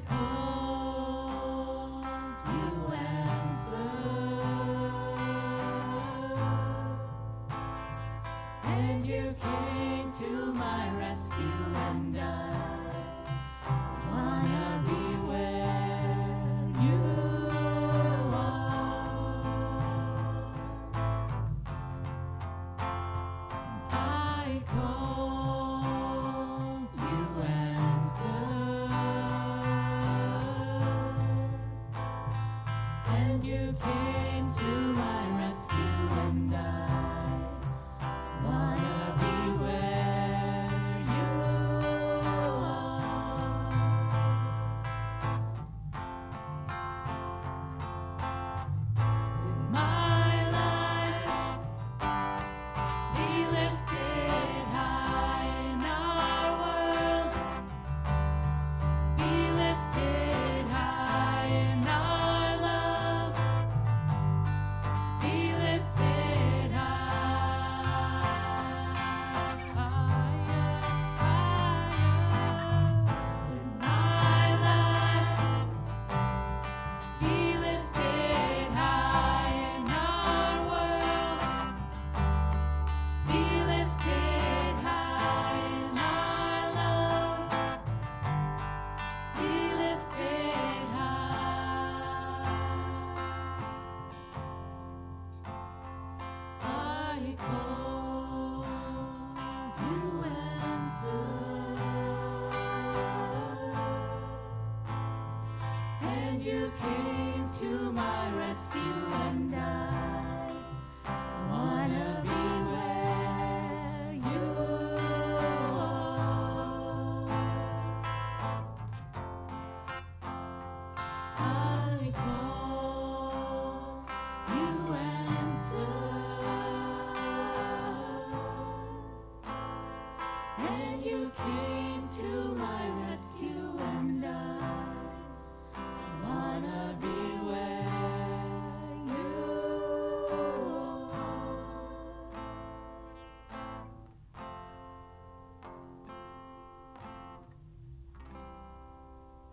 called, you answered, and you came to my rescue, and I wanna be where you are. I called, you answered, and you came to my rescue, and I wanna be where you are. In my life, be lifted high in our world, be lifted high in our love, be lifted higher, in my life, be lifted high in our world, be lifted high in our love, be lifted high. I called, you answered, and you came to my rescue, and I wanna be where you are. I called.